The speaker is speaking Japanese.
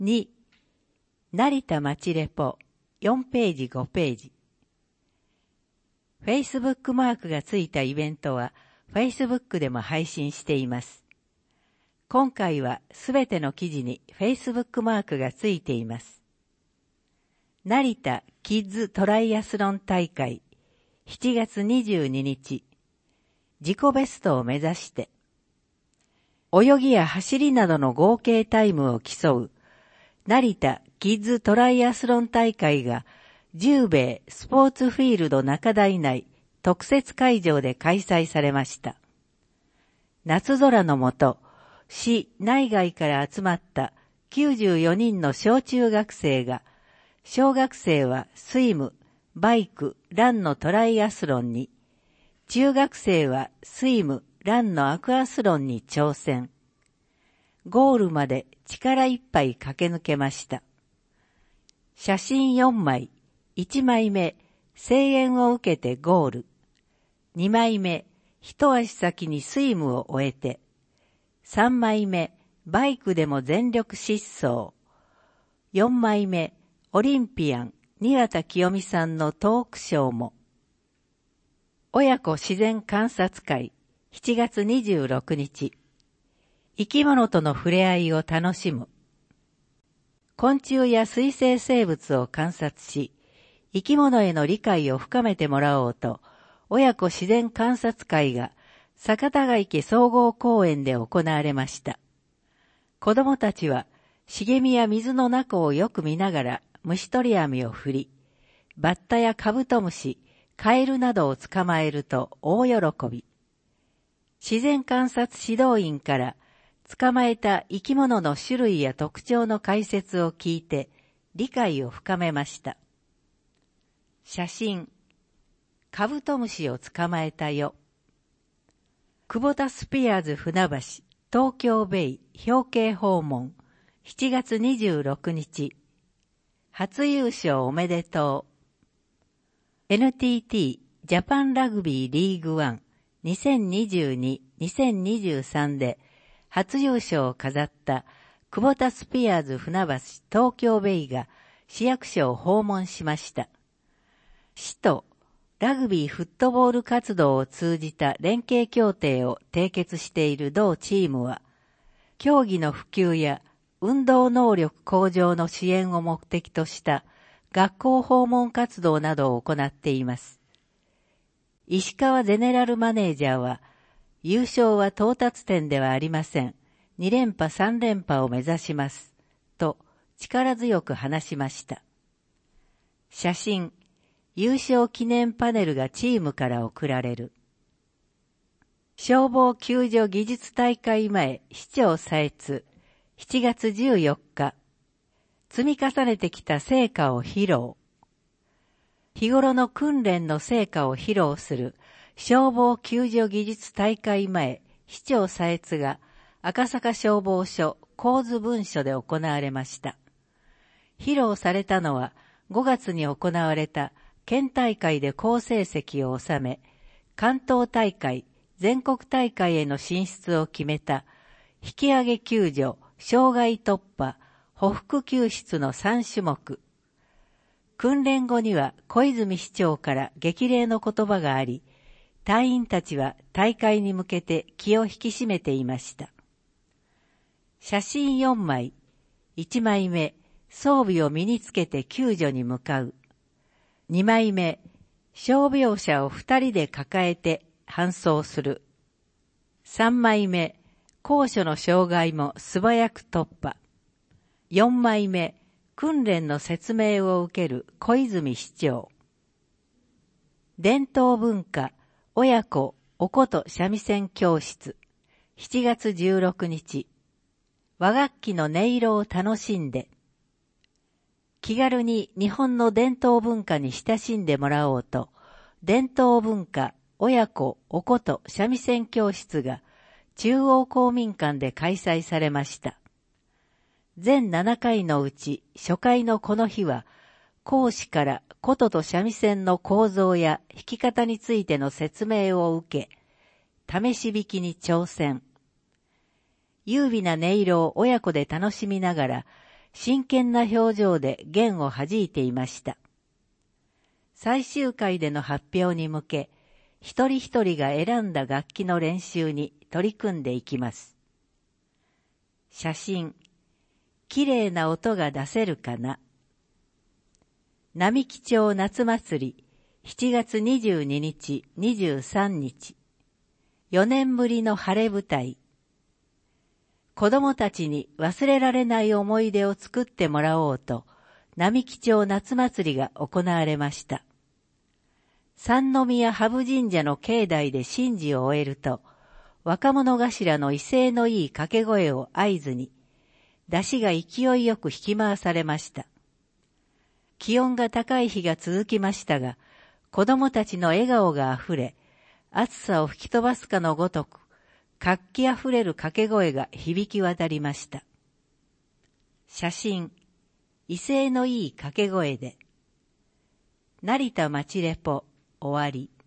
2、成田町レポ4ページ5ページ。Facebook マークがついたイベントは Facebook でも配信しています。今回はすべての記事に Facebook マークがついています。成田キッズトライアスロン大会7月22日、自己ベストを目指して、泳ぎや走りなどの合計タイムを競う成田キッズトライアスロン大会が十兵衛スポーツフィールド中台内特設会場で開催されました。夏空の下、市内外から集まった94人の小中学生が、小学生はスイム、バイク、ランのトライアスロンに、中学生はスイム、ランのアクアスロンに挑戦。ゴールまで力いっぱい駆け抜けました。写真4枚、1枚目、声援を受けてゴール。2枚目、一足先にスイムを終えて。3枚目、バイクでも全力疾走。4枚目、オリンピアン、新潟清美さんのトークショーも。親子自然観察会、7月26日。生き物との触れ合いを楽しむ。昆虫や水生生物を観察し、生き物への理解を深めてもらおうと、親子自然観察会が坂田池総合公園で行われました。子供たちは茂みや水の中をよく見ながら虫取り網を振り、バッタやカブトムシ、カエルなどを捕まえると大喜び。自然観察指導員から捕まえた生き物の種類や特徴の解説を聞いて理解を深めました。写真、カブトムシを捕まえたよ。クボタスピアーズ船橋、東京ベイ、表敬訪問、7月26日。初優勝おめでとう。NTT ジャパンラグビーリーグワン2022-2023で初優勝を飾ったクボタスピアーズ船橋東京ベイが市役所を訪問しました。市とラグビーフットボール活動を通じた連携協定を締結している同チームは、競技の普及や運動能力向上の支援を目的とした学校訪問活動などを行っています。石川ゼネラルマネージャーは、優勝は到達点ではありません。2連覇3連覇を目指します。と力強く話しました。写真、優勝記念パネルがチームから贈られる。消防救助技術大会前、市長査閲、7月14日。積み重ねてきた成果を披露。日頃の訓練の成果を披露する消防救助技術大会前、市長査閲が赤坂消防署構図文書で行われました。披露されたのは5月に行われた県大会で好成績を収め、関東大会、全国大会への進出を決めた、引き上げ救助、障害突破、歩幅救出の3種目。訓練後には小泉市長から激励の言葉があり、隊員たちは大会に向けて気を引き締めていました。写真4枚、1枚目、装備を身につけて救助に向かう。2枚目、傷病者を2人で抱えて搬送する。3枚目、高所の障害も素早く突破。4枚目、訓練の説明を受ける小泉市長。伝統文化、親子おこと三味線教室、7月16日。和楽器の音色を楽しんで。気軽に日本の伝統文化に親しんでもらおうと、伝統文化、親子おこと三味線教室が中央公民館で開催されました。全7回のうち初回のこの日は、講師から琴と三味線の構造や弾き方についての説明を受け、試し弾きに挑戦。優美な音色を親子で楽しみながら、 真剣な表情で弦を弾いていました。最終回での発表に向け、一人一人が選んだ楽器の練習に取り組んでいきます。写真、きれいな音が出せるかな。並木町夏祭り、7月22日、23日。4年ぶりの晴れ舞台。子供たちに忘れられない思い出を作ってもらおうと、並木町夏祭りが行われました。三宮羽生神社の境内で神事を終えると、若者頭の威勢のいい掛け声を合図に、山車が勢いよく引き回されました。気温が高い日が続きましたが、子供たちの笑顔があふれ、暑さを吹き飛ばすかのごとく、活気あふれる掛け声が響き渡りました。写真、威勢のいい掛け声で。成田町レポ終わり。